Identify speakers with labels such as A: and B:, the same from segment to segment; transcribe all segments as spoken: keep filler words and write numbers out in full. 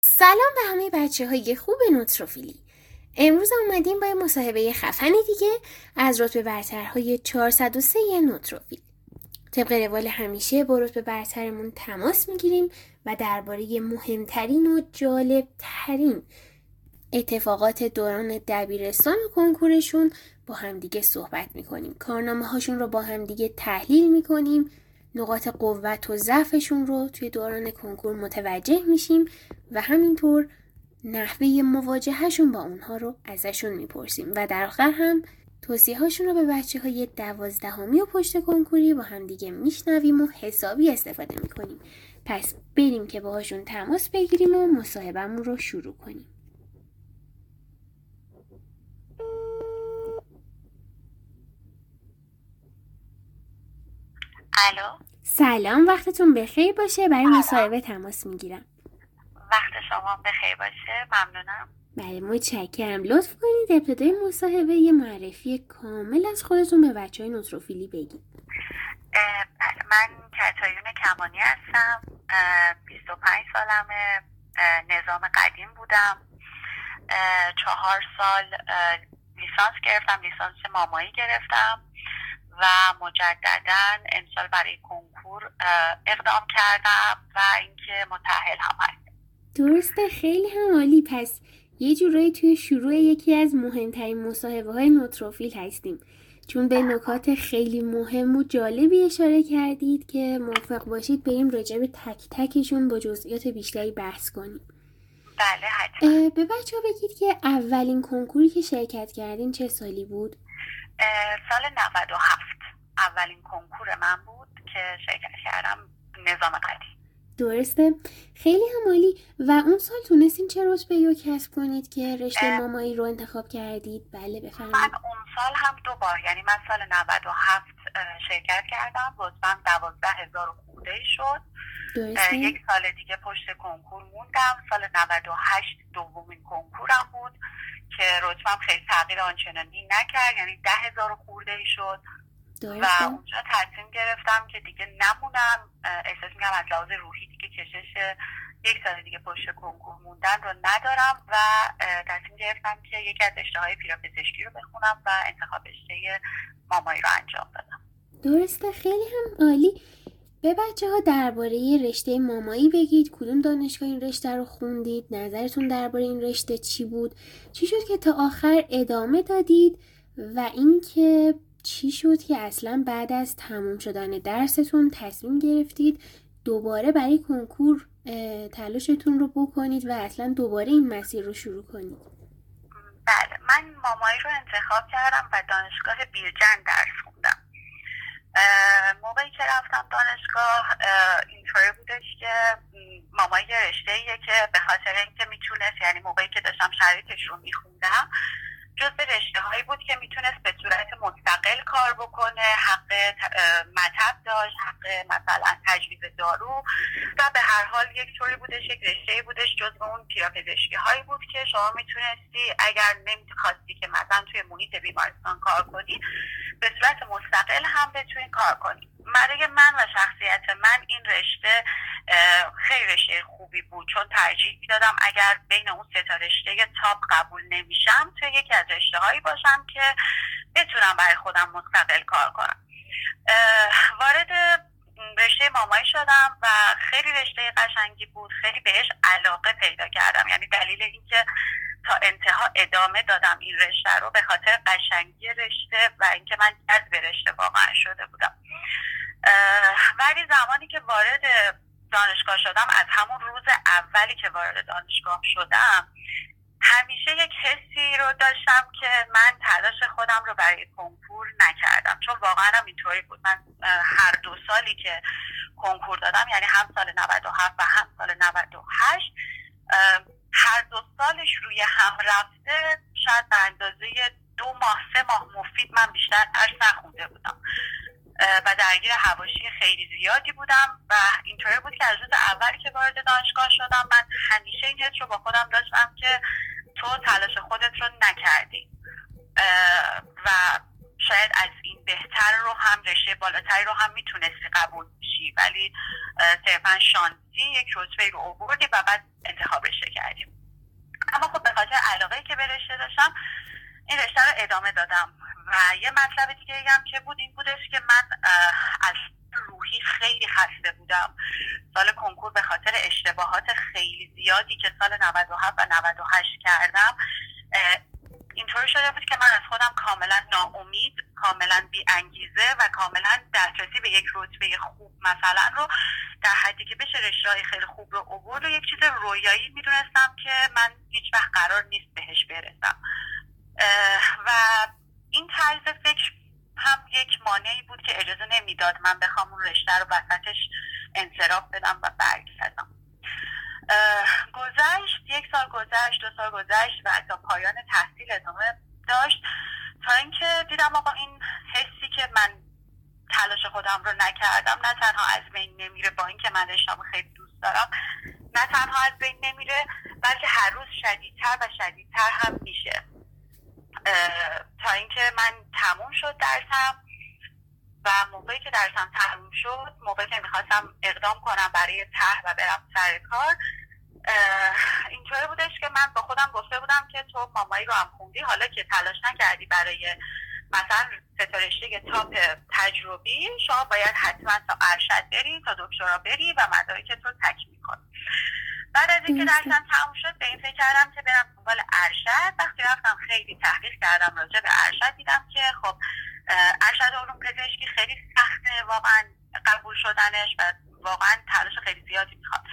A: سلام به همه بچه های خوب نوتروفیلی. امروز اومدیم با یه مصاحبه خفن دیگه از رتبه برترهای چهارصد و سه نوتروفیل. طبق روال همیشه با رتبه برترمون تماس میگیریم و درباره مهمترین و جالبترین اتفاقات دوران دبیرستان و کنکورشون با همدیگه صحبت میکنیم. کارنامه هاشون رو با همدیگه تحلیل میکنیم. نقاط قوت و ضعفشون رو توی دوران کنکور متوجه میشیم و همینطور نحوه مواجههشون با اونها رو ازشون میپرسیم و در آخر هم توصیه هاشون رو به بچه های دوازدهمی و پشت کنکوری با هم دیگه میشنویم و حسابی استفاده میکنیم. پس بریم که باهاشون تماس بگیریم و مصاحبهمون رو شروع کنیم.
B: الو.
A: سلام، وقتتون بخیر باشه. برای مصاحبه تماس میگیرم.
B: وقت شما بخیر باشه. ممنونم.
A: بله، متشکرم. لطف کنید ابتدای مصاحبه یه معرفی کامل از خودتون به بچه های نوتروفیلی بگید.
B: بله، من کتایون کمانی هستم. بیست و پنج سالمه. نظام قدیم بودم. چهار سال لیسانس گرفتم. لیسانس مامایی گرفتم و مجددا امسال برای کنکور اقدام کردم و اینکه متأهل هم هستم.
A: درسته، خیلی هم عالی. پس یه جورایی توی شروع یکی از مهمترین مصاحبه های نوتروفیل هستیم، چون به نکات خیلی مهم و جالبی اشاره کردید که موافق باشید بریم راجع به تک تکشون با جزئیات بیشتری بحث کنیم.
B: بله حتما.
A: به بچه ها بگید که اولین کنکوری که شرکت کردین چه سالی بود؟
B: سال نود و هفت اولین کنکور من بود که شرکت کردم، نظام قدیم.
A: درسته، خیلی هم عالی. و اون سال تونستین چه رتبه رو کسب کنید که رشته مامایی رو انتخاب کردید؟ بله بفرمایید.
B: من اون سال هم دو بار، یعنی من سال نود و هفت شرکت کردم، رتبه‌ام دوازده هزار خورده شد.
A: درسته.
B: یک سال دیگه پشت کنکور موندم. سال نود و هشت دومین کنکورم بود که رتبه‌ام خیلی تغییر آنچنانی نکرد، یعنی ده هزار خورده شد.
A: درسته.
B: و اونجا تصمیم گرفتم که دیگه نمونم. احساس می‌کردم از لحاظ روحی دیگه کشش یک سال دیگه پشت کنکور موندن رو ندارم و تصمیم گرفتم که یکی از رشته‌های پیراپزشکی رو بخونم و انتخاب رشته مامایی رو انجام بدم.
A: درسته، خیلی هم عالی. به بچه ها درباره رشته مامایی بگید. کدوم دانشگاه این رشته رو خوندید؟ نظرتون درباره این رشته چی بود؟ چی شد که تا آخر ادامه دادید؟ و اینکه چی شد که اصلا بعد از تموم شدن درستون تصمیم گرفتید دوباره برای کنکور تلاشتون رو بکنید و اصلا دوباره این مسیر رو شروع کنید؟
B: بله، من مامایی رو انتخاب کردم و دانشگاه بیرجند درس خوندم. موقعی که رفتم دانشگاه اینطوری بودش که مامایی یه رشته‌ایه که به خاطر اینکه میتونست، یعنی موقعی که داشتم شرایطش رو میخوندم، جز رشته هایی بود که میتونست به صورت مستقل کار بکنه، حق مطب داشت، حق مثلا تجویز دارو و به هر حال یک طوری بودش، یک رشته بودش جز اون پیراپزشکی هایی بود که شما میتونستی اگر نمیخواستی که مثلا توی محیط بیمارستان کار کنی به صورت مستقل هم بتونی کار کنی. برای من و شخصیت من این رشته خیلی رشته خوبی بود، چون ترجیح میدادم اگر بین اون سه تا رشته تاپ قبول نمیشم توی یکی از رشته هایی باشم که بتونم برای خودم مستقل کار کنم. وارد رشته مامایی شدم و خیلی رشته قشنگی بود، خیلی بهش علاقه پیدا کردم. یعنی دلیل اینکه تا انتها ادامه دادم این رشته رو به خاطر قشنگی رشته و اینکه من جذب رشته واقعا شده بودم. ولی زمانی که وارد دانشگاه شدم، از همون روز اولی که وارد دانشگاه شدم، همیشه یک حسی رو داشتم که من تلاش خودم رو برای کنکور نکردم، چون واقعا هم اینطوری بود. من هر دو سالی که کنکور دادم، یعنی هم سال نود و هفت و هم سال نود و هشت، هر دو سالش روی هم رفته شاید به اندازه دو ماه سه ماه مفید من بیشتر درس نخونده بودم و درگیر حواشی خیلی زیادی بودم و اینطوری بود که از روز اولی که وارد دانشگاه شدم من همیشه این حس رو با خودم داشتم که تو تلاش خودت رو نکردی و شاید از این بهتر رو هم، رشته بالاتری رو هم میتونستی قبول بشی، ولی صرفا شانسی یک رتبه رو آوردی و بعد انتخاب رشته رشته داشتم این رشته رو ادامه دادم. و یه مطلب دیگه هم که بود این بودش که من از روحی خیلی خسته بودم. سال کنکور به خاطر اشتباهات خیلی زیادی که سال نود و هفت و نود و هشت کردم اینطور شده بود که من از خودم کاملا ناامید، کاملا بی انگیزه و کاملا دسترسی به یک رتبه خوب مثلا رو در حدی که بشه رشته‌های خیلی خوب رو عبور و یک چیز رویایی میدونستم که من هیچ وقت قرار نیست بهش برسم. و این طرز فکر هم یک مانعی بود که اجازه نمیداد من بخوام اون رشته رو وسطش انصراف بدم و برگردم. گذشت یک سال گذشت، دو سال گذشت و تا پایان تحصیل ادامه داشت تا اینکه دیدم آقا این حسی که من تلاش خودم رو نکردم نه تنها از بین نمیره، با اینکه من رشته‌مو خیلی دوست دارم، نه تنها از بین نمیره بلکه هر روز شدیدتر و شدیدتر هم میشه. تا اینکه من تموم شد درسم و موقعی که درسم تموم شد، موقعی که میخواستم اقدام کنم برای طرح و برم سر کار، اینطوری بودش که من با خودم گفته بودم که تو مامایی رو هم خوندی، حالا که تلاش نکردی برای مثلا رشته تاپ تجربی، شما باید حتما تا ارشد بری، تا دکترا بری و مدارک تو تکمیل کنی. بعد از اینکه درسم تموم شد به این فکر کردم که برم دنبال ارشد. وقتی رفتم خیلی تحقیق کردم راجع به ارشد، دیدم که خب ارشد علوم پزشکی خیلی سخته واقعا قبول شدنش و واقعا تلاش خیلی زیادی میخواد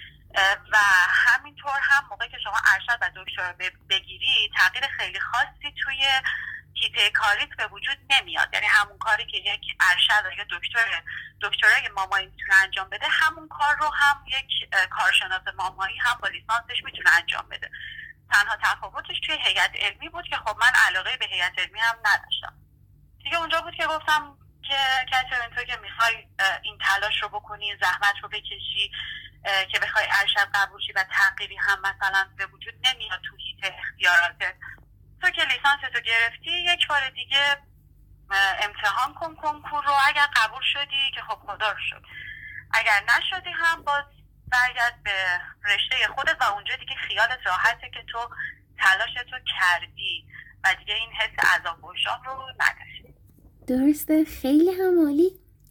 B: و همینطور هم موقعی که شما ارشد و دکترا بگیری تغییر خیلی خاصی توی کیته کاریت به وجود نمیاد. یعنی همون کاری که یک ارشد یا دکتر دکترای مامایی میتونه انجام بده، همون کار رو هم یک کارشناس مامایی هم با لیسانسش میتونه انجام بده. تنها تفاوتش توی هیئت علمی بود که خب من علاقه به هیئت علمی هم نداشتم. دیگه اونجا بود که گفتم که کسی اینطور که میخوای این تلاش رو بکنی، زحمت رو بکشی که بخوای ارشد قبول شی و تغییری هم مثلا به وجود نمیاد تو هیت اختیاراتت، تو که لیسانس تو گرفتی یک بار دیگه امتحان کن کنکور رو. اگر قبول شدی که خب خدا رو شد، اگر نشدی هم باز برگرد به رشته خودت و اونجا دیگه خیالت راحته که تو تلاشتو کردی و دیگه این حس عذاب وجدان رو نداری.
A: درسته، خیلی هم عالی.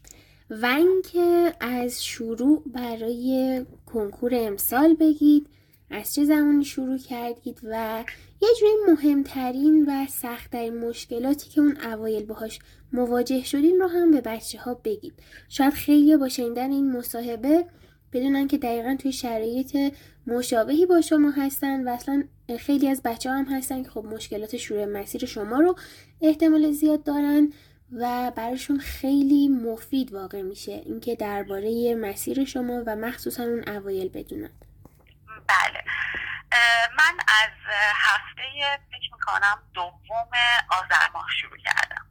A: و اینکه از شروع برای کنکور امسال بگید از چه زمانی شروع کردید و یه جوری مهمترین و سخت‌ترین مشکلاتی که اون اوایل باهاش مواجه شدین رو هم به بچه ها بگید. شاید خیلی با شنیدن این مصاحبه بدونن که دقیقاً توی شرایط مشابهی با شما هستن و اصلا خیلی از بچه ها هم هستن که خب مشکلات شروع مسیر شما رو احتمال زیاد دارن و براشون خیلی مفید واقع میشه اینکه درباره مسیر شما و مخصوصا اون اوایل بدونن.
B: بله، من از هفته فکر میکنم دوم آذر ماه شروع کردم.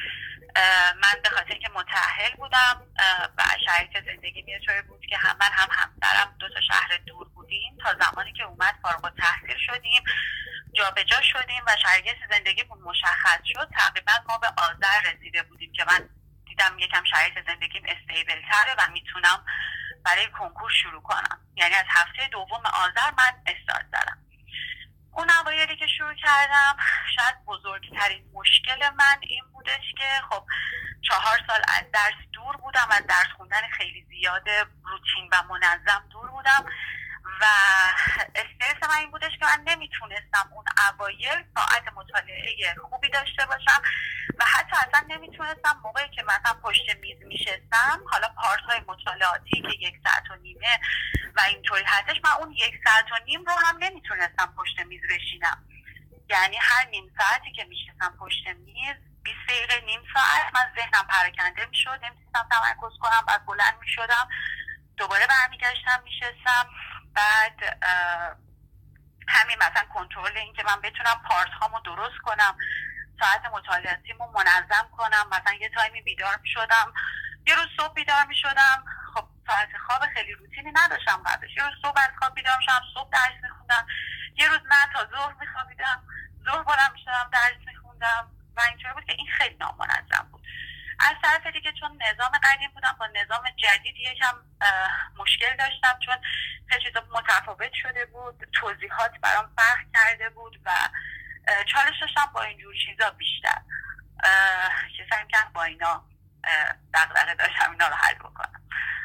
B: من به خاطر اینکه متأهل بودم و شرایط زندگی یه طوری بود که هم من هم همسرم دو تا شهر دور بودیم، تا زمانی که اومد فارغ التحصیل شدیم جا به جا شدیم و شرایط زندگیمون مشخص شد، تقریبا ما به آذر رسیده بودیم که من دیدم یکم شرایط زندگیم استیبل تره و میتونم برای کنکور شروع کنم. یعنی از هفته دوم آذر من استارت زدم. اون اوایلی که شروع کردم شاید بزرگترین مشکل من این بودش که خب چهار سال از درس دور بودم، از درس خوندن خیلی زیاد روتین و منظم دور بودم و استرس من این بودش که من نمیتونستم اون اوایل ساعت مطالعه خوبی داشته باشم و حتی اصلا نمیتونستم موقعی که مثلا پشت میز میشستم، حالا پارت های مطالعاتی که یک ساعت و نیمه و اینطوری هستش، من اون یک ساعت و نیم رو هم نمیتونستم پشت میز بشینم. یعنی هر نیم ساعتی که میشستم پشت میز، بیست دقیقه نیم ساعت من ذهنم پراکنده میشد، نمیتونستم تمرکز کنم، بعد بلند میشدم دوباره برمیگشتم میشستم. بعد همین مثلا کنترل این که من بتونم پارت هامو درست کنم، ساعت مطالعاتیمو منظم کنم. مثلا یه تایمی بیدار میشدم، یه روز صبح بیدار میشدم، خب ساعت خواب خیلی روتینی نداشتم قبلش، یه روز صبح از خواب بیدار میشدم صبح درس میخوندم، یه روز نه تا ظهر میخوابیدم، ظهر بلند میشدم درس میخوندم و اینطوری بود که این خیلی نامنظم بود. از طرف دیگه چون نظام قدیم بودم با نظام جدید یکم مشکل داشتم، چون خیلی چیزا متفاوت شده بود، توضیحات برام فرق کرده بود و چالش داشتم با اینجور چیزا بیشتر که سعی کردم با اینا دغدغه داشتم اینا رو حل بکنم.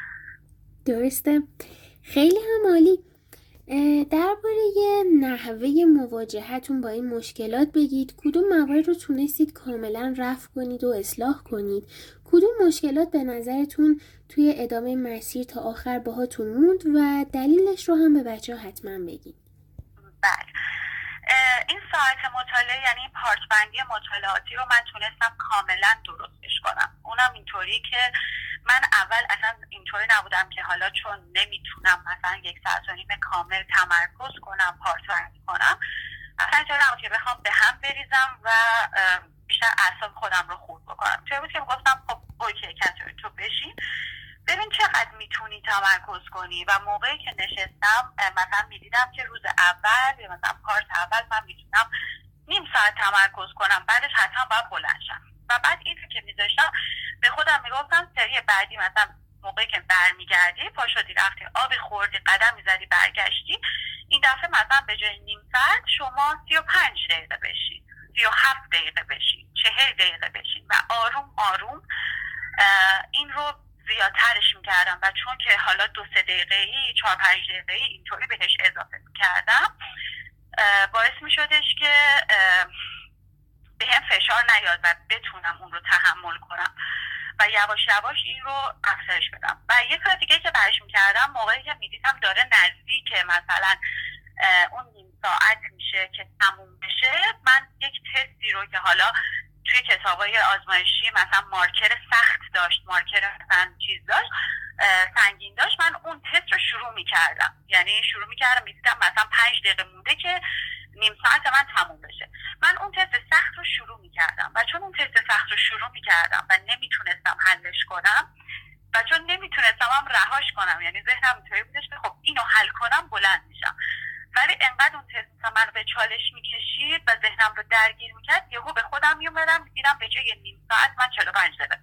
A: درسته، خیلی هم عالی. درباره نحوه مواجهتون با این مشکلات بگید. کدوم موارد رو تونستید کاملا رفع کنید و اصلاح کنید؟ کدوم مشکلات به نظرتون توی ادامه مسیر تا آخر باهاتون موند و دلیلش رو هم به بچه ها حتما بگید.
B: بله، این ساعت مطالعه یعنی این پارت بندی مطالعاتی رو من تونستم کاملا درستش کنم. اونم اینطوری که من اول اصلا اینطوری نبودم که حالا چون نمیتونم مثلا یک ساعت و نیم کامل تمرکز کنم پارت بندی کنم، اصلا اینطوری نبود که بخوام به هم بریزم و بیشتر اعصاب خودم رو خورد بکنم. چون بود که گفتم خب اوکی کاترین تو بشین ببین چقدر میتونی تمرکز کنی. و موقعی که نشستم مثلا میدیدم که روز اول یا مثلا پارت اول من میتونم نیم ساعت تمرکز کنم، بعدش حتما باید بلند شم. و بعد این رو که میذاشتم به خودم میگفتم سری بعدی مثلا موقعی که برمیگردی پا شدی رفتی آبی خوردی قدم میزدی برگشتی، این دفعه مثلا به جای نیم ساعت شما سی و پنج دقیقه بشین، سی و هفت دقیقه بشین، چهل دقیقه بشین و آروم آروم این رو زیادترش میکردم. و چون که حالا دو سه دقیقه ای چهار پنج دقیقه ای اینطوری بهش اضافه میکردم باعث میشدش که به هم فشار نیاد و بتونم اون رو تحمل کنم و یواش یواش این رو افزایش بدم. و یه کار دیگه که برش میکردم موقعی که میدیدم داره نزدیک مثلا اون نیم ساعت میشه که تموم بشه، من یک تستی رو که حالا توی کتابای آزمایشی مثلا مارکر سخت داشت، مارکر مثلا چیز داشت سنگین داشت، من اون تست رو شروع میکردم. یعنی شروع میکردم میدیدم مثلا پنج دقیقه مونده که نیم ساعت من تموم بشه، من اون تست سخت رو شروع میکردم. و چون اون تست سخت رو شروع میکردم و نمیتونستم حلش کنم و چون نمیتونستم هم رهاش کنم، یعنی ذهنم اینطوری بودش که خب اینو حل کنم بلند میشم، ولی انقدر اون تست من به چالش میکشید و ذهنم رو درگیر میکرد یهو به خودم میومدم میدیدم به جای نیم ساعت من چهل و پنج دقیقه،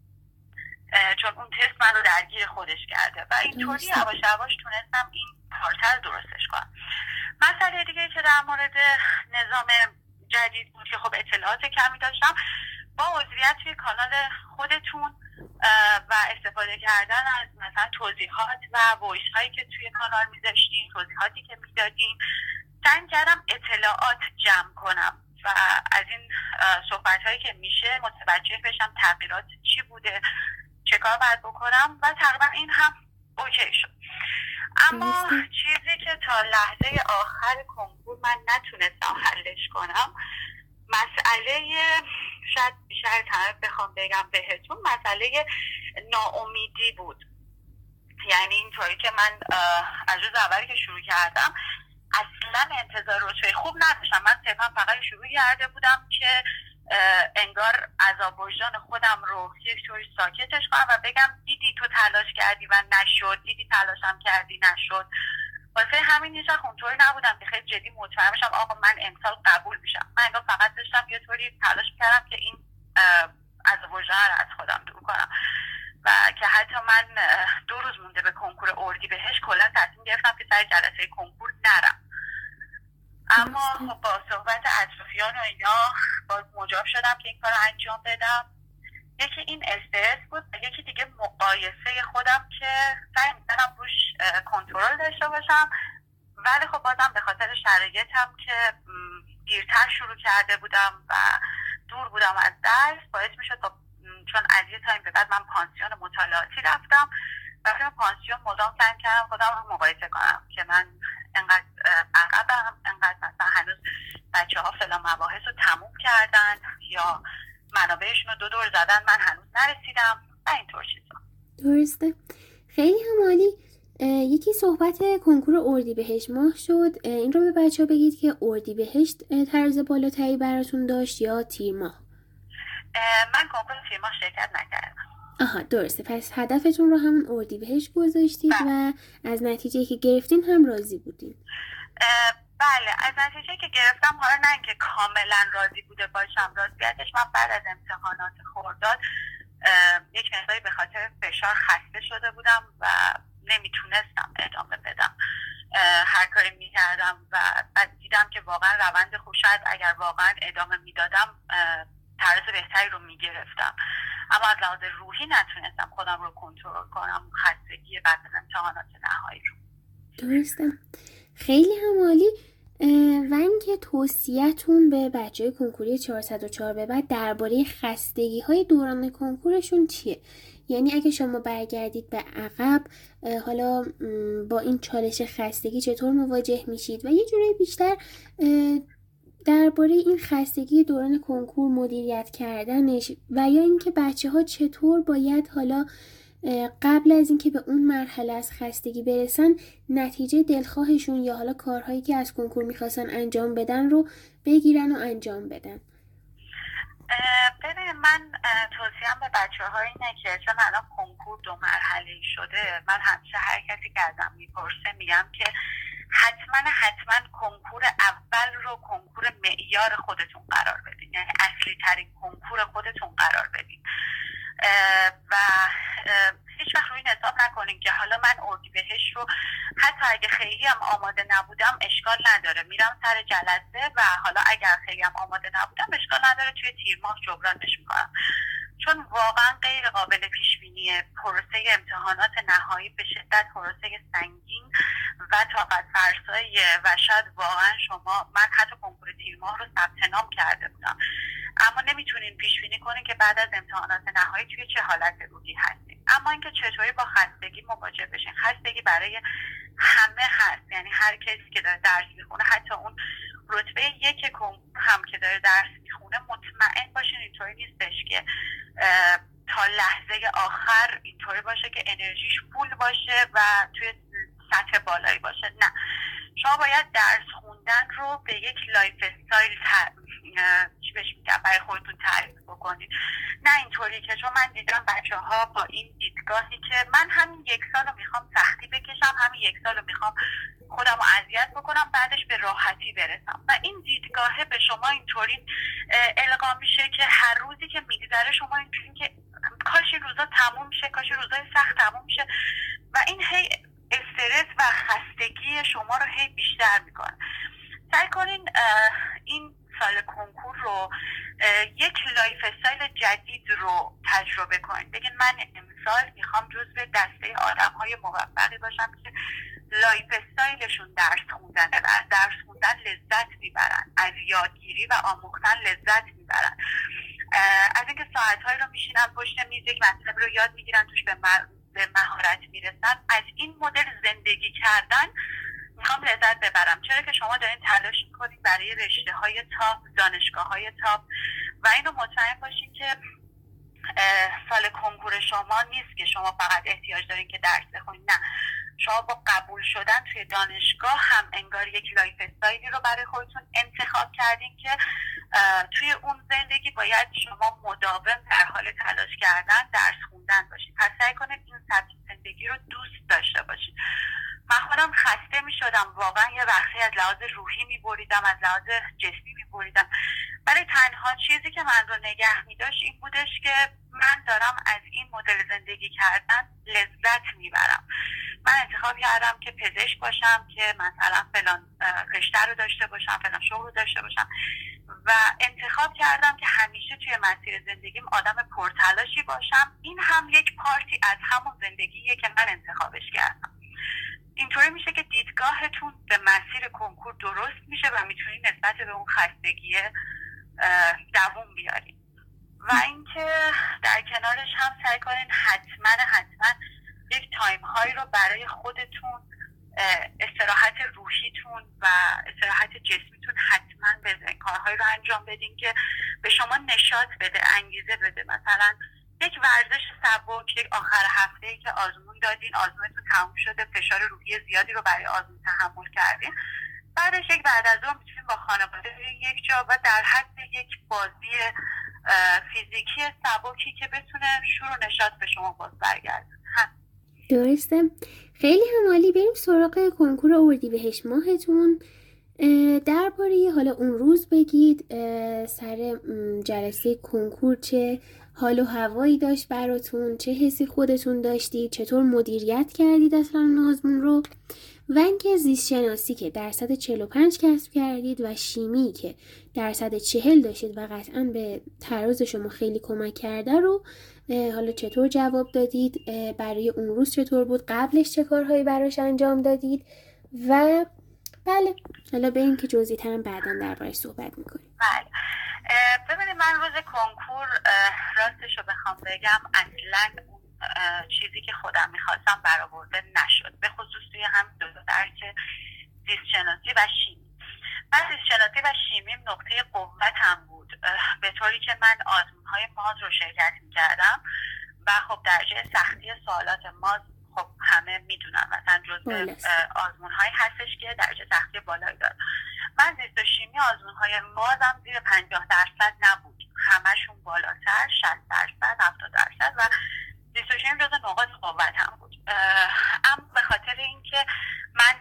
B: چون اون تست من رو درگیر خودش کرده. و اینطوری یواش یواش تونستم این پارتر درستش کنم. مسئله دیگه که در مورد نظام جدید بود که خب اطلاعات کمی داشتم، با عضویت توی کانال خودتون و استفاده کردن از مثلا توضیحات و وایس هایی که توی کانال میذاشتین، توضیحاتی که میدادین، سعی کردم اطلاعات جمع کنم و از این صحبت هایی که میشه متوجه بشم تغییرات چی بوده، چه کار باید بکنم و تقریبا این هم اوکی شد. اما چیزی که تا لحظه آخر کنکور من نتونستم حلش کنم، مسئله شاید بیشتر طرف بخوام بگم بهتون مسئله ناامیدی بود. یعنی اینطوری که من از روز اولی که شروع کردم اصلا انتظار رتبه خوب نداشتم. من صرفا فقط شروع کرده بودم که انگار عذاب وجدان خودم رو یک طوری ساکتش کنم و بگم دیدی تو تلاش کردی و نشد، دیدی تلاشم کردی نشد. واسه همین نیست اونطوری نبودم که خیلی جدی مطمئن بشم آقا من امسال قبول میشم. من انگار فقط داشتم یه طوری تلاش کردم که این عذاب وجدان رو از خودم دور کنم و که حتی من دو روز مونده به کنکور اردیبهشت کلا تصمیم گرفتم که سر جلسه کنکور نرم. اما خب با صحبت اطرافیان و اینا باز مجاب شدم که این کار رو انجام بدم. یکی این استرس بود و یکی دیگه مقایسه خودم که سعی می‌کردم روش کنترل داشته باشم، ولی خب بازم به خاطر شرایطم که دیرتر شروع کرده بودم و دور بودم از درس باعث میشد چون از یه تایم به بعد من پانسیون مطالعاتی رفتم و توی پانسیون مدام سعی کردم خودم رو مقایسه کنم که من انقدر عقبم، انقدر مثلا هنوز بچه ها فلان مباحث رو تموم کردن یا منابعشون رو دو دور زدن من هنوز نرسیدم و اینطور چیزا.
A: درسته، خیلی هم عالی. یکی صحبت کنکور اردیبهشت ماه شد، این رو به بچه ها بگید که اردیبهشت طرز بالاتری براتون داشت یا تیر ماه؟
B: من کنکور تیر ماه شرکت نکردم.
A: آها درسته، پس هدفتون رو همون اردیبهشت گذاشتید و از نتیجه که گرفتین هم راضی بودین؟
B: بله، از نتیجه که گرفتم حالا نه اینکه کاملا راضی بوده باشم، راضیتش من بعد از امتحانات خرداد یک مقداری به خاطر فشار خسته شده بودم و نمیتونستم ادامه بدم. هر کاری میکردم و بعد دیدم که واقعا روند خوب، شاید اگر واقعا ادامه میدادم طرز بهتری رو میگرفتم، اما از لحاظ روحی نتونستم خودم رو کنترل کنم، خستگی بعد از امتحانات نهایی رو.
A: درسته، خیلی هم عالی. و اینکه توصیه‌تون به بچه‌های کنکوری چهارصد و چهار به بعد درباره خستگی‌های دوران کنکورشون چیه؟ یعنی اگه شما برگردید به عقب، حالا با این چالش خستگی چطور مواجه میشید و یه جوری بیشتر درباره این خستگی دوران کنکور مدیریت کردنش و یا اینکه بچه‌ها چطور باید حالا قبل از اینکه به اون مرحله از خستگی برسن نتیجه دلخواهشون یا حالا کارهایی که از کنکور میخواستن انجام بدن رو بگیرن و انجام بدن.
B: ببین، من توصیهم به بچه ها اینه که چون الان کنکور دو مرحله شده، من همیشه هر کسی که ازم میپرسه میگم که حتما حتما کنکور اول رو کنکور معیار خودتون قرار بدین، یعنی اصلی ترین کنکور خودتون قرار بدین و هیچ وقت روی حساب نکنین که حالا من اردیبهشت رو حتی اگه خیلی هم آماده نبودم اشکال نداره، میرم سر جلسه و حالا اگر خیلی هم آماده نبودم اشکال نداره توی تیر ماه جبرانش میکنم، چون واقعا غیر قابل پیش بینیه. پروسه امتحانات نهایی به شدت پروسه سنگین و طاقت فرساییه و شاید واقعا شما، من حتی کنکور تیر ماه رو ثبت نام کرده بودم، اما نمیتونین پیش بینی کنین که بعد از امتحانات نهایی توی چه حالت روحی هستین. اما اینکه چطوری با خستگی مواجه بشین، خستگی برای همه هست، یعنی هر کسی که داره درس میخونه، حتی اون رتبه یک کنکور هم که داره درس میخونه، مطمئن باشین اینطوری نیستش که تا لحظه آخر اینطوری باشه که انرژیش فول باشه و توی سطح بالایی باشه. نه، شما باید درس خوندن رو به یک لایف استایل چی بهش میگم برای خودتون تعریف بکنید، نه اینطوری که چون من دیدم بچه ها با این دیدگاهی که من همین یک سال رو میخوام سختی بکشم، همین یک سال رو میخوام خودم رو اذیت بکنم بعدش به راحتی برسم، و این دیدگاهه به شما اینطوری القا میشه که هر روزی که میگذره شما اینطوری که کاش روزا تموم شه، کاش روزای سخت تموم شه، و این هی استرس و خستگی شما رو هی بیشتر میکنه. سعی کنین این سال کنکور رو یک لایف استایل جدید رو تجربه کنین، بگین من امسال میخوام جزو دسته آدم های موفقی باشم که لایف استایلشون درس خوندن و از درس خوندن لذت میبرن، از یادگیری و آموختن لذت میبرن، از اینکه ساعتهایی رو میشینن پشت میز یک مطلب رو یاد میگیرن توش به به مهارت میرسن. از این مدل زندگی کردن میخوام لذت ببرم، چرا که شما دارین تلاش میکنین برای رشته های تاپ، دانشگاه های تاپ، و اینو مطمئن باشین که سال کنکور شما نیست که شما فقط احتیاج دارین که درس بخونین، نه، شما با قبول شدن توی دانشگاه هم انگار یک لایف استایلی رو برای خودتون انتخاب کردین که توی اون زندگی باید شما مداوم در حال تلاش کردن درس خوندن باشید. پس سعی کنید این سبک زندگی رو دوست داشته باشید. من خودم خسته می شدم واقعا، یه وقتی از لحاظ روحی می بریدم، از لحاظ جسمی می بریدم، ولی تنها چیزی که من رو نگه می داشت این بودش که من دارم از این مدل زندگی کردن لذت می برم. من انتخاب کردم که پزشک باشم، که مثلا فلان رشته رو داشته باشم، فلان شغل رو داشته باشم، و انتخاب کردم که همیشه توی مسیر زندگیم آدم پرتلاشی باشم. این هم یک پارتی از همون زندگیه که من انتخابش کردم. اینطوری میشه که دیدگاهتون به مسیر کنکور درست میشه و میتونید نسبت به اون خستگی دووم بیارید. و اینکه در کنارش هم سعی کنین حتما حتما یک تایم هایی رو برای خودتون، استراحت روحیتون و استراحت جسمیتون حتما بزنین، کارهایی رو انجام بدین که به شما نشاط بده، انگیزه بده. مثلا یک ورزش سبک، یک آخر هفته‌ای که آزمون دادین، آزمونتون تموم شده، فشار روحی زیادی رو برای آزمون تحمل کردین، بعدش یک بعد از اون میتونین با خانواده یک جا و در حد یک بازی فیزیکی سبکی که بتونه شور و نشاط به شما باز برگردونه.
A: درسته، خیلی هم عالی. بریم سراغ کنکور اردیبهشت ماهتون. درباره حالا اون روز بگید، سر جلسه کنکور چه حال و هوایی داشت براتون، چه حسی خودتون داشتید، چطور مدیریت کردید اصلا اون آزمون رو، و اینکه زیست شناسی که درصد چهل و پنج کسب کردید و شیمی که درصد چهل داشتید و قطعاً به تعرض شما خیلی کمک کرده رو حالا چطور جواب دادید، برای اون روز چطور بود، قبلش چه کارهایی براش انجام دادید و بله حالا به این که جزئی ترم بعداً دربارش صحبت میکنیم.
B: بله ببینید من روز کنکور راستش رو بخوام بگم اصلاً چیزی که خودم میخواستم برآورده نشد، به خصوص توی هم دو درس زیست شناسی و شیمی. من زیست شناسی و شیمیم نقطه قوتم بود، به طوری که من آزمون‌های ماز رو شرکت میکردم و خب درجه سختی سوالات ماز خب همه میدونن مثلا جزء آزمون‌هایی هستش که درجه سختی بالایی داره. من زیست و شیمی آزمون‌های مازم زیر پنجاه درصد نبود، همشون بالاتر شصت درصد هفتاد درصد و زیست و شیمی جزء نقاط قوتم بود. اما به خاطر اینکه من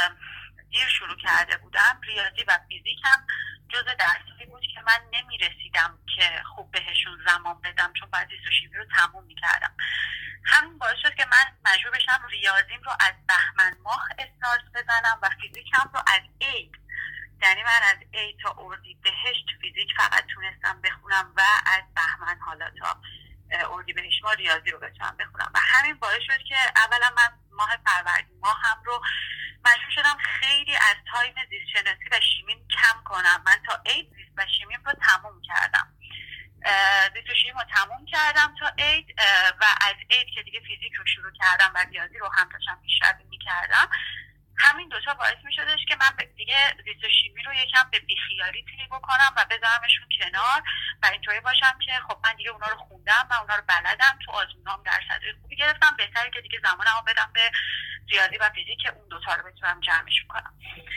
B: دیر شروع کرده بودم ریاضی و فیزیکم جزء درسی بود که من نمیرسیدم که خوب بهشون زمان بدم، چون بعد زیست و شیمی رو تموم میکردم. همین باعث شد که من مجبور بشم ریاضیم رو از بهمن ماه استارت بزنم و فیزیکم رو از عید، یعنی من از عید تا اردیبهشت فیزیک فقط تونستم بخونم و از بهمن حالا تا اردیبهشت ما ریاضی رو بتونم بخونم و همین باعث شد که اولا من ماه فروردین ماهم رو مجبور شدم خیلی از تایم زیست شناسی و شیمیم کم کنم. من تا عید زیست و شیمیم رو تموم کردم، زیست و شیمیم رو تموم کردم تا عید و از عید که دیگه فیزیک رو شروع کردم و ریاضی رو هم داشتم پیشروی می‌کردم. همین دوتا باعث می شدش که من دیگه زیست و شیمی رو یکم به بیخیالی طی بکنم و بذارمشون کنار و اینطوری باشم که خب من دیگه اونا رو خوندم و اونا رو بلدم، تو آزمونام درصد خوبی گرفتم، بهتره که دیگه زمانم رو بدم به ریاضی و فیزیک که اون دوتا رو بتونم جمعش کنم.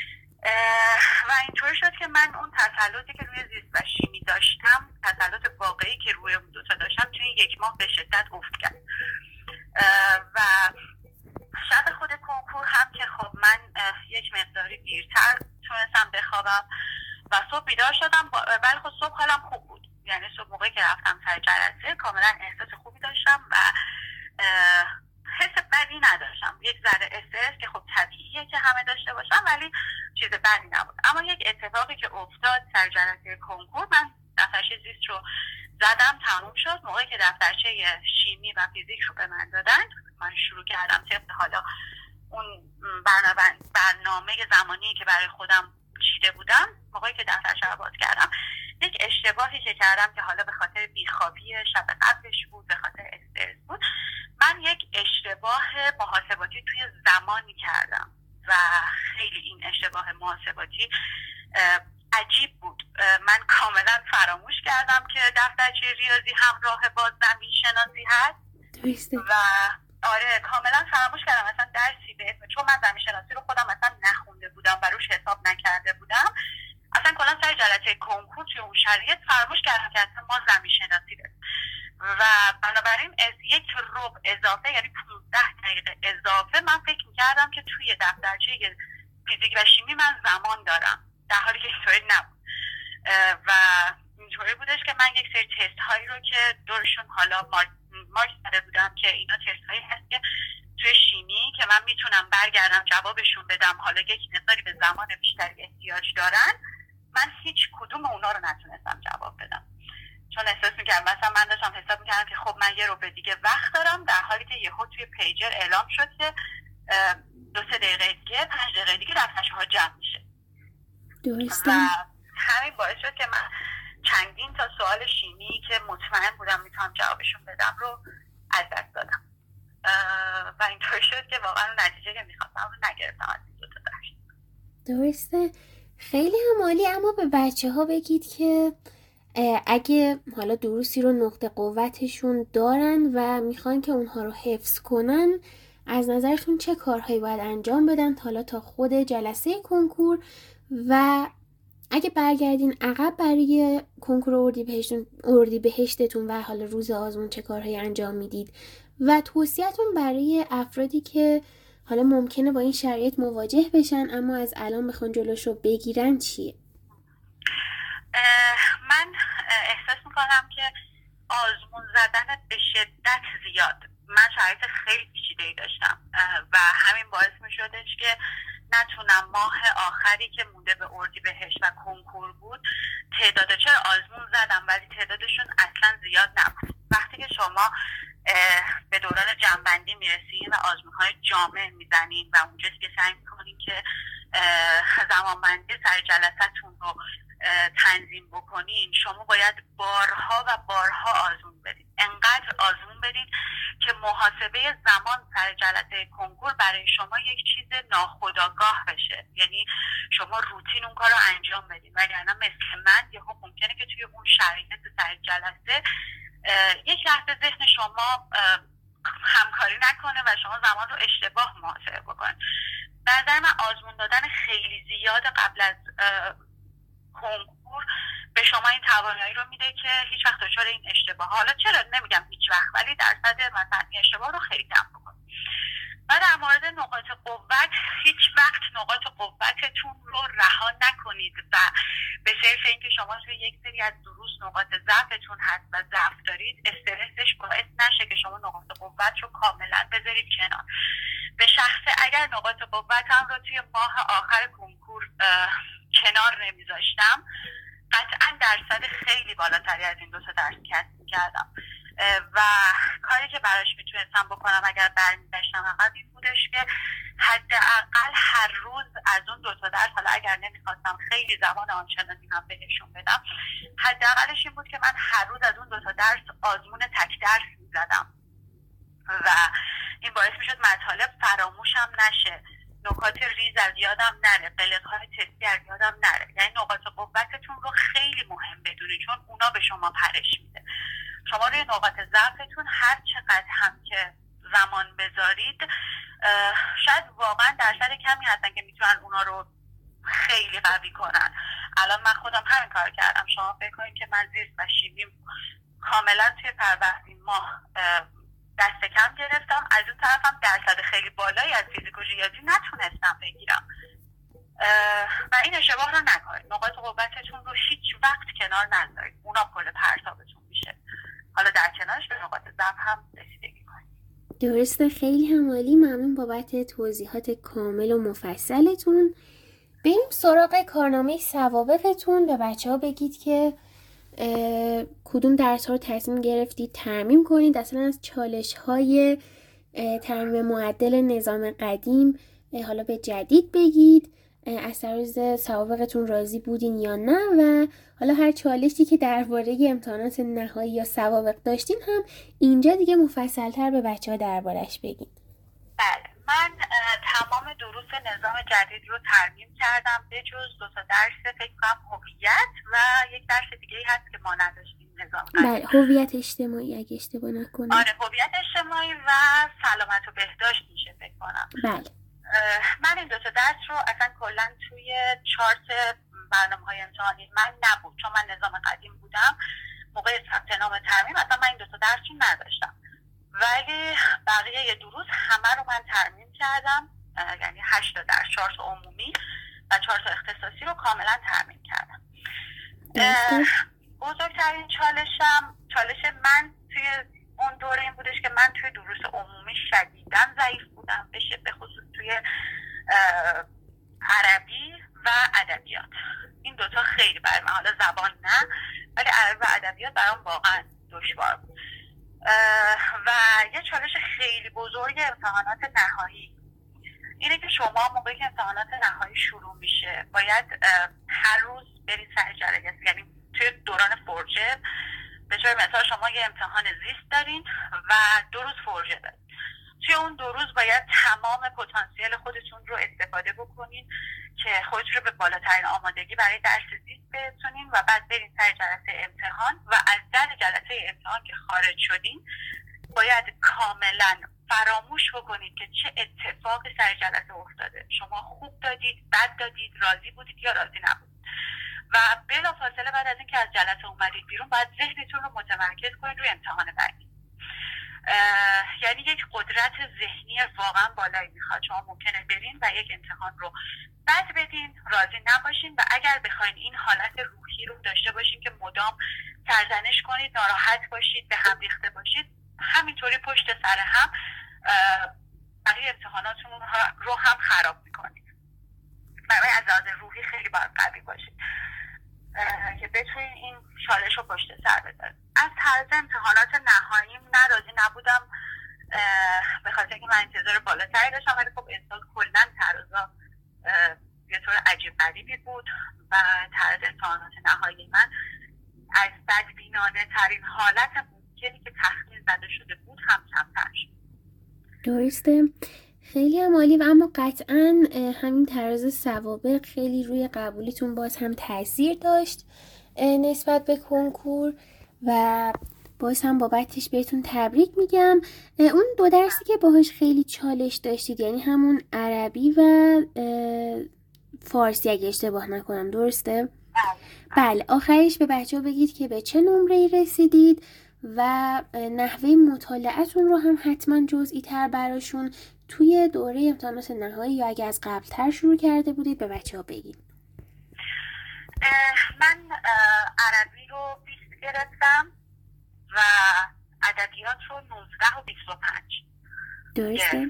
B: و اینطوری شد که من اون تسلطی که روی زیست و شیمی داشتم، تسلط واقعی که روی اون دوتا داشتم، توی یک ماه به شدت افت کرد. و شب خود کنکور هم که خب من یک مقداری دیرتر تونستم بخوابم و صبح بیدار شدم، ولی خب صبح حالم خوب بود، یعنی صبح موقعی که رفتم سر جلسه کاملا احساس خوبی داشتم و حس بدی نداشتم، یک ذره استرس که خب طبیعیه که همه داشته باشم ولی چیز بدی نبود. اما یک اتفاقی که افتاد سر جلسه کنکور، من دفترچه زیست رو زدم تموم شد، موقعی که دفترچه شیمی و فیزیک رو به من دادن من شروع کردم طبق حالا اون برنامه برنامه زمانی که برای خودم چیده بودم. موقعی که دفترچه رو باز کردم یک اشتباهی که کردم که حالا به خاطر بیخوابی شب قبلش بود، به خاطر استرس بود، من یک اشتباه محاسباتی توی زمانی کردم و خیلی این اشتباه محاسباتی عجیب بود. من کاملا فراموش کردم که دفترچه ریاضی همراه با زمین شناسی هست و آره کاملا فراموش کردم اصلا درسی به اسم، چون من زمین شناسی رو خودم اصلا نخونده بودم و روش حساب نکرده بودم، اصلا کلا سر جلسه کنکور توی اون شرایط فراموش کردم که اصلا ما زمین شناسی داریم و بنابراین از یک ربع اضافه یعنی پانزده دقیقه اضافه من فکر میکردم که توی دفترچه فیزیک و شیمی من زمان دارم، در حالی که اینطوری نبود و اینطوری بودش که من یک سری تست هایی رو که دورشون حالا مارک زده بودم که اینا تست هایی هست که توی شیمی که من میتونم برگردم جوابشون بدم، حالا یک مقداری به زمان بیشتری احتیاج دارن، من هیچ کدوم اونا رو نتونستم جواب بدم، چون احساس میکردم مثلا من داشتم حساب میکردم که خب من یه رو به دیگه وقت دارم، در حالی که یهو توی پیجر اعلام شد که دو سه دقیقه دیگه پنج دقیقه دیگه دفترچه ها جمع میشه.
A: درسته.
B: و همین باعث شد که من چندین تا سوال شیمی که مطمئن بودم میتونم جوابشون بدم رو از دست دادم و اینطور شد که واقعا نتیجه که میخواستم رو نگرفتم از این دو تا درس.
A: درسته. خیلی هم عالی. اما به بچه ها بگید که اگه حالا دروسی رو نقطه قوتشون دارن و میخوان که اونها رو حفظ کنن، از نظرتون چه کارهایی باید انجام بدن حالا تا خود جلسه کنکور، و اگه برگردین عقب برای کنکور اردیبهشتتون اردیبهشتتون و حالا روز آزمون چه کارهایی انجام میدید و توصیه‌تون برای افرادی که حالا ممکنه با این شرایط مواجه بشن اما از الان بخوان جلوش رو بگیرن چیه؟
B: من احساس میکنم که آزمون زدن به شدت زیاد من شرایط خیلی پیچیده‌ای داشتم و همین باعث می‌شدش که نتونم ماه آخری که مونده به اردیبهشت و کنکور بود تعداد چرا آزمون زدم ولی تعدادشون اصلا زیاد نبود. وقتی که شما به دوران جنبندی میرسین و آزمون‌های جامع میزنین و اونجاست که سعی میکنین که زمانبندی سر جلسه‌تون رو تنظیم بکنین، شما باید بارها و بارها آزمون بدین، انقدر آزمون بدین که محاسبه زمان سر جلسه کنکور برای شما یک چیز ناخودآگاه بشه، یعنی شما روتین اون کار رو انجام بدین. وگرنه مثل من یهو ممکنه که توی اون شرایط سر جلسه یک لحظه ذهن شما همکاری نکنه و شما زمان رو اشتباه محاسبه بکنید. به نظر من آزمون دادن خیلی زیاد قبل از کنکور به شما این توانایی رو میده که هیچ وقت دچار این اشتباه، حالا چرا نمیگم هیچ وقت، ولی درصد مثلا این اشتباه رو خیلی کم بکنید. و در مورد نقاط قوت، هیچ وقت نقاط قوتتون رو رها نکنید و به صرف اینکه شما توی یک سری از دروس نقاط ضعفتون هست و ضعف دارید، استرسش باعث نشه که شما نقاط قوت رو کاملا بذارید کنار. به شخصه اگر نقاط قوتم رو توی ماه آخر کنکور کنار نمیذاشتم، قطعا درصد خیلی بالاتری از این دو تا درس کسب می‌کردم و کاری که براش میتونستم بکنم اگر برمیگشتم عقب این بودش که حداقل هر روز از اون دو تا درس، حالا اگر نمیخواستم خیلی زمان آنچنانی هم بهشون بدم، حداقلش این بود که من هر روز از اون دو تا درس آزمون تک درس میزدم و این باعث میشد مطالب فراموشم نشه، نکات ریز از یادم نره، قلق‌های تستی از یادم نره. یعنی نقاط قوتتون رو خیلی مهم بدونید چون اونا به شما پرش میده. شما روی نقاط ضعفتون هر چقدر هم که زمان بذارید، شاید واقعا درصد کمی هستن که میتونن اونا رو خیلی قوی کنن. الان من خودم همین کار کردم. شما فکر کنید که من زیست و شیمی کاملا توی فروردین ماه دست کم گرفتم، از اون طرفم درصد خیلی بالایی از فیزیک و ریاضی نتونستم بگیرم و این اشتباه رو نکنید. نقاط قوتتون رو هیچ وقت کنار نذارید، اونا کل پرتابتون میشه. حالا در کنارش به نقاط ضعف هم رسیدگی کنید.
A: درسته، خیلی هم عالی. ممنون بابت توضیحات کامل و مفصلتون. بریم سراغ کارنامه سوابقتون. به بچه ها بگید که کدوم درس ها رو تصمیم گرفتید ترمیم کنید، اصلا از چالش های ترمیم معدل نظام قدیم حالا به جدید بگید، از طرز سوابقتون راضی بودین یا نه و حالا هر چالشی که درباره امتحانات نهایی یا سوابق داشتین هم اینجا دیگه مفصل‌تر به بچه‌ها دربارش بگین.
B: بله، من تمام دروس نظام جدید رو ترمیم کردم به جز دو تا درس فکر کنم هویت و یک درس دیگه هست که ما نداشتیم نظام قدیم.
A: بله، هویت اجتماعی اگه اشتباه نکنم.
B: آره، هویت اجتماعی و سلامت و بهداشت میشه فکر کنم.
A: بله.
B: من این دو تا درس رو اصلا کلا توی چارت برنامه‌های امتحانی من نبود، چون من نظام قدیم بودم. موقع ثبت نام ترمیم اصلا من این دو تا درس رو نداشتم، ولی بقیه دروس همه رو من ترمیم کردم، یعنی هشت تا درس، چهار تا عمومی و چهار تا اختصاصی رو کاملا ترمیم کردم. بزرگترین چالشم چالش من توی اون دوره این بودش که من توی دروس عمومی شدیداً ضعیف بودم، به خصوص توی عربی و ادبیات. این دوتا خیلی برای من، حالا زبان نه ولی عربی و ادبیات برام واقعا دشوار بود. و یه چالش خیلی بزرگ امتحانات نهایی اینه که شما موقعی که امتحانات نهایی شروع میشه باید هر روز برید سر جلسه، یعنی توی دوران فرجه به طور مثال شما یه امتحان زیست دارین و دو روز فرجه دارین. توی اون دو روز باید تمام پتانسیل خودتون رو استفاده بکنین که خودتون رو به بالاترین آمادگی برای درس زیست برسونین و بعد برین سر جلسه امتحان و از در جلسه امتحان که خارج شدین باید کاملا فراموش بکنید که چه اتفاقی سر جلسه افتاده. شما خوب دادید، بد دادید، راضی بودید یا راضی نبودید و بلافاصله بعد از اینکه از جلسه اومدید بیرون باید ذهنتون رو متمرکز کنید روی امتحان بعدی. یعنی یک قدرت ذهنی واقعا بالایی میخواد. شما ممکنه برین و یک امتحان رو بد بدین، راضی نباشین و اگر بخواین این حالت روحی رو داشته باشین که مدام سرزنش کنید، ناراحت باشید، به هم ریخته باشید، همینطوری پشت سر هم برای امتحاناتون رو هم خراب میکنید. برای از لحاظ روحی خیلی باید قوی باشید که بتونید این چالش رو پشت سر بذارید. از طرز امتحانات نهاییم ناراضی نبودم به خاطر اینکه من انتظار بالاتری داشتم، ولی خب امسال کلا ترازا یه طور عجیب غریبی بود و طرز امتحانات نهایی من از بدبینانه ترین حالت ممکنی که تخمین زده شده بود هم کمتر شد.
A: درسته، خیلی هم عالی. و اما قطعا همین طراز سوابق خیلی روی قبولیتون باز هم تاثیر داشت نسبت به کنکور و باز هم بابتش بهتون تبریک میگم. اون دو درسی که باهاش خیلی چالش داشتید، یعنی همون عربی و فارسی اگه اشتباه نکنم، درسته؟ بله. آخرش به بچه ها بگید که به چه نمره‌ای رسیدید و نحوه مطالعتون رو هم حتما جزئی تر براشون توی دوره امتحانات نهایی یا اگه از قبل تر شروع کرده بودید به بچه ها بگید.
B: من عربی رو بیست گرفتم و ادبیات رو نوزده و بیست و پنج.
A: درسته.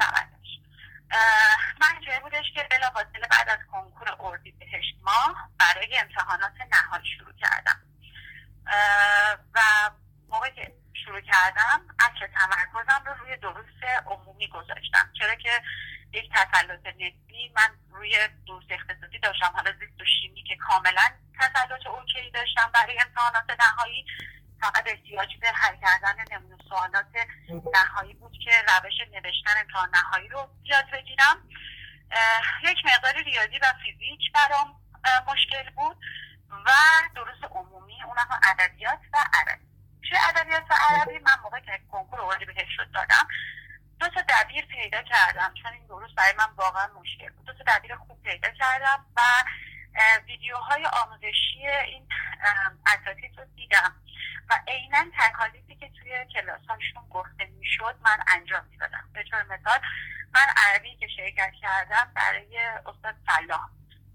B: من جایی بودش که بلافاصله بعد از کنکور اردیبهشت ماه برای امتحانات نهایی شروع کردم و موقعی که شروع کردم اصل تمرکزم رو روی دروس عمومی گذاشتم، چرا که یک تسلط نسبی من روی دروس اختصاصی داشتم، حالا زیست و شیمی که کاملا تسلط اوکی داشتم برای امتحانات نهایی، فقط احتیاج به حل کردن نمونه سوالات نهایی بود که روش نوشتن امتحان نهایی رو یاد بگیرم. یک مقدار ریاضی و فیزیک برام مشکل بود و دروس عمومی، اونم ادبیات و عربی. توی ادبیات و عربی من موقعی که کنکور اردیبهشت شد دادم دو تا دبیر پیدا کردم، چون این دروس برای من واقعا مشکل بود. دو تا دبیر خوب پیدا کردم و ویدیوهای آموزشی این اساتید رو دیدم و عیناً تکالیفی که توی کلاس‌هاشون گفته میشد من انجام میدادم. به طور مثال من عربی که شرکت کردم برای استاد صلاح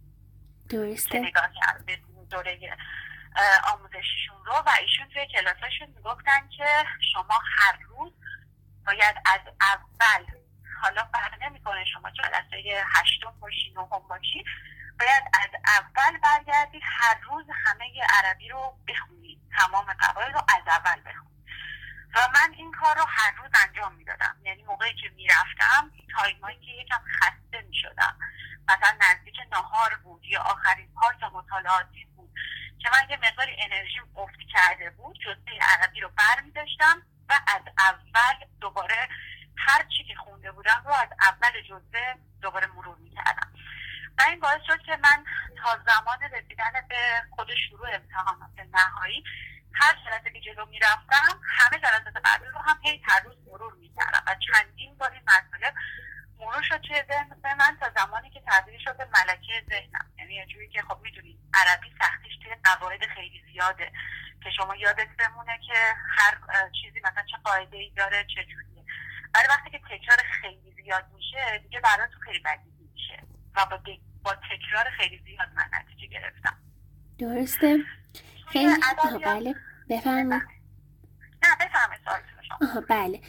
A: درسته
B: که نگاه کردم به دوره آموزشیشون رو و ایشون توی کلاس‌هاشون میگفتن که شما هر روز باید از اول، حالا فرق نمی‌کنه شما جلسه هشتم باشی نهم باشی، باید از اول برگردی هر روز همه عربی رو بخونی، تمام قواعد رو از اول بخونی. و من این کار رو هر روز انجام میدادم. یعنی موقعی که میرفتم تایمایی که یکم خسته میشدم، مثلا نزدیک نهار بود یا آخرین پارت مطالعاتی بود که من یه مقداری انرژیم افت کرده بود، جزوه عربی رو برمی‌داشتم و از اول دوباره هر چی که خونده بودم رو از اول جزوه دوباره مرور میکردم و این باعث شد که من تا زمان رسیدن به خود شروع امتحانات نهایی هر جلسه که جلو میرفتم همه جلسات قبلی رو هم هی هر روز مرور میکردم و چندین بار این مسئله مرور شد توی ذهن من تا زمانی که تبدیل شد به ملکه ذهنم. یعنی یه جوری که خب میدونید عربی سختیش توی قواعد خیلی زیاده که شما یادت بمونه که هر چیزی مثلا چه قاعده‌ای داره چه جوریه، ولی وقتی که تکرار خیلی زیاد میشه دیگه براتون خیلی بدیهی میشه و با, با تکرار خیلی زیاد من نتیجه گرفتم.
A: درسته. خیلی آها بله بفرمایید.
B: نه بفرمایید سوالتون شما.
A: آها بله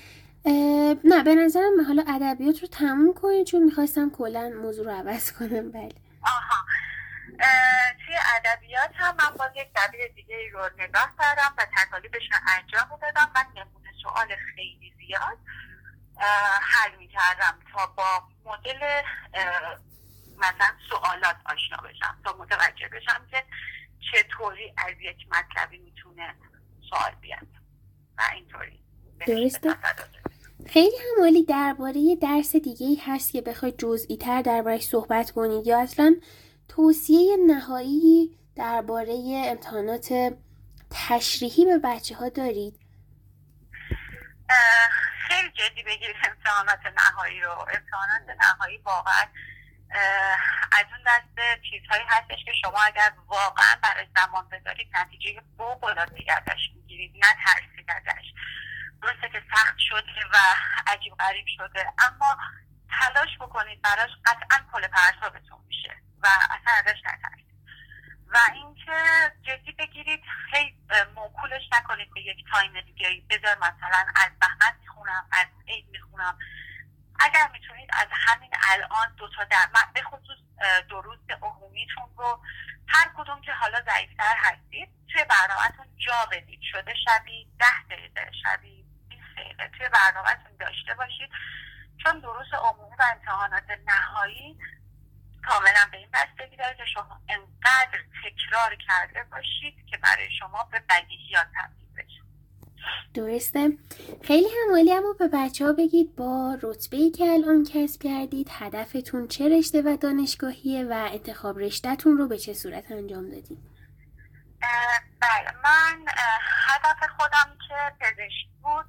A: نه به نظرم حالا ادبیات رو تموم کنید چون میخواستم کلا موضوع رو عوض کنم. بله
B: آها توی ادبیات هم من باز یک دبیر دیگه رو نگاه کردم و تکالیفش رو انجام دادم. من نمونه سوال خیلی زیاد حل میکردم تا با مدل مثلا سوالات آشنا بشم، تا متوجه بشم که چطوری از یک مطلبی میتونه سوال بیاد و اینطوری.
A: درسته. خیلی هم عالی. درباره درس دیگه‌ای هست که بخواید جزئی تر درباره‌اش صحبت کنید یا اصلا توصیه نهایی درباره امتحانات تشریحی به بچه‌ها دارید؟
B: خیلی جدی بگیرید امتحانات نهایی رو. امتحانات نهایی واقعا از اون دسته چیزهایی هستش که شما اگر واقعا برای زمان بذارید نتیجه فوق‌العاده‌ای ازش میگیرید، نه ترسید ازش. درسته که سخت شده و عجیب غریب شده اما تلاش بکنید براش، قطعا پل پرتابتون میشه و اصلا ازش نترسید. و اینکه جدی بگیرید، هی موکولش نکنید به یک تایم دیگه، بذار مثلا از زحمت میخونم، از عید میخونم. اگر میتونید از همین الان دو تا در به خصوص دو روز عمومیتون رو هر کدوم که حالا ضعیفتر هستید توی برنامه‌تون جا بدید. شده شبی ده دقیقه، شبی بیست دقیقه توی برنامه‌تون داشته باشید، چون دروس عمومی و امتحانات نهایی کاملا به این بستگی داره که شما انقدر تکرار کرده باشید که برای شما به بدیهیات تبدیل بشه.
A: درسته. خیلی هم عالی. اما به بچه ها بگید با رتبه‌ای که الان کسب کردید هدفتون چه رشته و دانشگاهیه و انتخاب رشته‌تون رو به چه صورت انجام دادید؟
B: بله، من هدف خودم که پزشکی بود،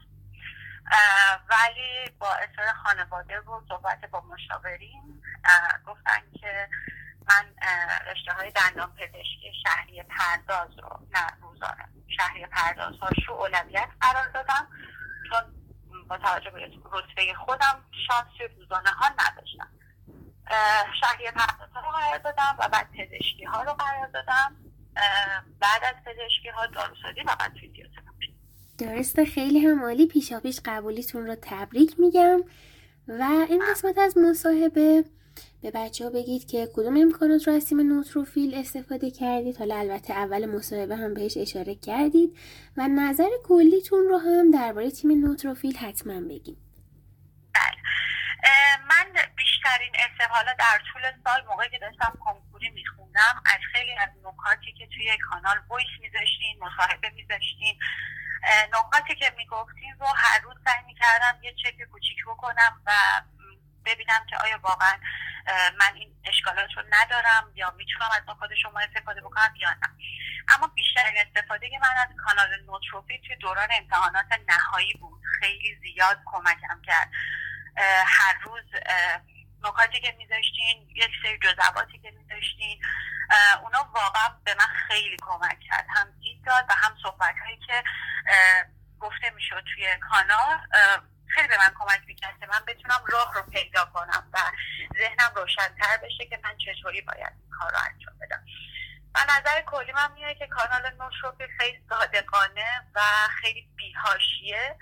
B: ولی با اصرار خانواده و صحبت با مشاورین گفتن که من رشته های دندان پزشکی شهری پرداز رو، نه روزانه، شهری پرداز ها رو اولویت قرار دادم، چون با توجه به رتبه خودم شانس روزانه ها نداشتم. شهری پرداز ها رو قرار دادم و بعد پزشکی ها رو قرار دادم، بعد از پزشکی ها داروسازی و بعد فیزیوتراپی.
A: درسته. خیلی هم عالی. پیشا پیش قبولیتون رو تبریک میگم. و این قسمت از مصاحبه به بچه ها بگید که کدوم امکانات رو از تیم نوتروفیل استفاده کردید. حالا البته اول مصاحبه هم بهش اشاره کردید و نظر کلیتون رو هم درباره تیم نوتروفیل حتما بگید.
B: بله، من بیشترین استفاده در طول سال موقعی که داشتم کنکوری میخوندم از خیلی از نکاتی که توی کانال وایس میذاشتین، مصاحبه میذاشتین، نکاتی که میگفتین رو هر روز سعی میکردم یه چک کوچیک بکنم و ببینم که آیا واقعا من این اشکالات رو ندارم یا میتونم از نکات شما استفاده بکنم یا نه. اما بیشترین استفاده که من از کانال نوتروفیل توی دوران امتحانات نهایی بود. خیلی زیاد کمکم کرد. هر روز نکاتی که میذاشتین، یک سری جزئیاتی که میذاشتین، اونا واقعا به من خیلی کمک کرد. هم دید داد و هم صحبت هایی که گفته میشد توی کانال خیلی به من کمک میکرد که من بتونم راه رو پیدا کنم و ذهنم روشن‌تر بشه که من چطوری باید این کار رو انجام بدم. و نظر کلی من میاد که کانال نوتروفیل خیلی صادقانه و خیلی بی‌حاشیه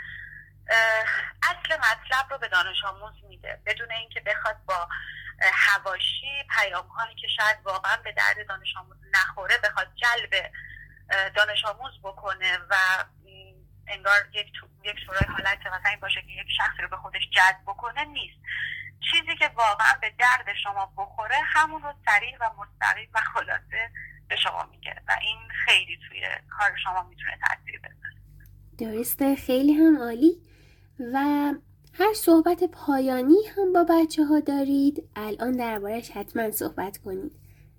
B: اصل مطلب رو به دانش آموز میده، بدون اینکه بخواد با حواشی پیام هایی که شاید واقعا به درد دانش آموز نخوره بخواد جلب دانش آموز بکنه و انگار یک یک سورای حالت مثلا این باشه که یک شخصی رو به خودش جذب بکنه نیست. چیزی که واقعا به درد شما بخوره همون رو صریح و مستقیم و خلاصه به شما میگه و این خیلی توی کار شما میتونه تاثیر بذاره.
A: درسته. خیلی هم عالی. و هر صحبت پایانی هم با بچه ها دارید الان دربارش حتما صحبت کنید.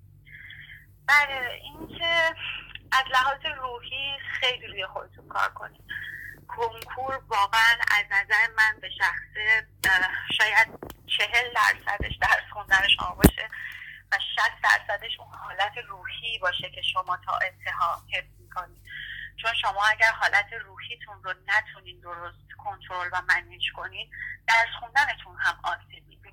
B: بله، این که از لحاظ روحی خیلی روی خودتون کار کنید. کنکور واقعا از نظر من به شخصه شاید چهل درصدش درس خوندن شما باشه و شصت درصدش اون حالت روحی باشه که شما تا انتها حفظ میکنید. چون شما اگر حالت روحیتون رو نتونین درست کنترل و منیج کنین، درس خوندنتون هم آسیب میبینید.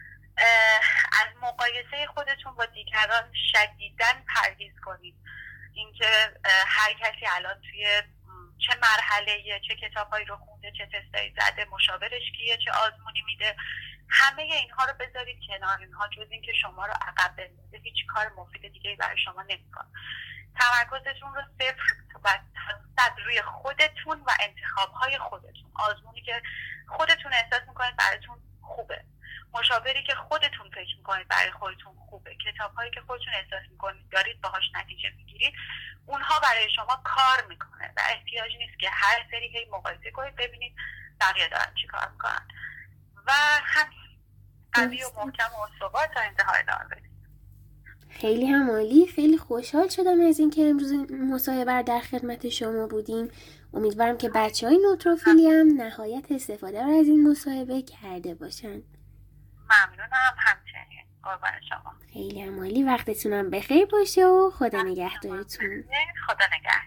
B: از مقایسه خودتون با دیگران شدیداً پرهیز کنید. اینکه هر کسی الان توی چه مرحله، چه کتابایی رو خونده، چه تستایی زده، مشاورش کیه، چه آزمونی میده، همه اینها رو بذارید کنار. اینها جز اینکه شما رو عقب بندازه هیچ کار مفید دیگه‌ای برای شما نمی‌کنه. تمرکزتون رو صفر و صد روی خودتون و انتخاب‌های خودتون. آزمونی که خودتون احساس می‌کنید براتون خوبه، مشاوری که خودتون فکر می‌کنید برای خودتون خوبه، کتاب‌هایی که خودتون احساس می‌کنید دارید باهاش نتیجه می‌گیرید، اونها برای شما کار می‌کنه و احتیاج نیست که هر سری هی مقایسه کنید ببینید بقیه دارن چی کار می‌کنن و هم قوی و محکم و استوار تا انتهای ادامه بدید.
A: خیلی هم عالی. خیلی خوشحال شدم از اینکه امروز مصاحبه در خدمت شما بودیم. امیدوارم که بچهای نوتروفیلی هم نهایت استفاده رو از این مصاحبه کرده باشن.
B: ممنونم. همچنین. قربان شما.
A: خیلی هم عالی. وقتتونم بخیر باشه و خدا نگهدارتون.
B: خدا نگهدار.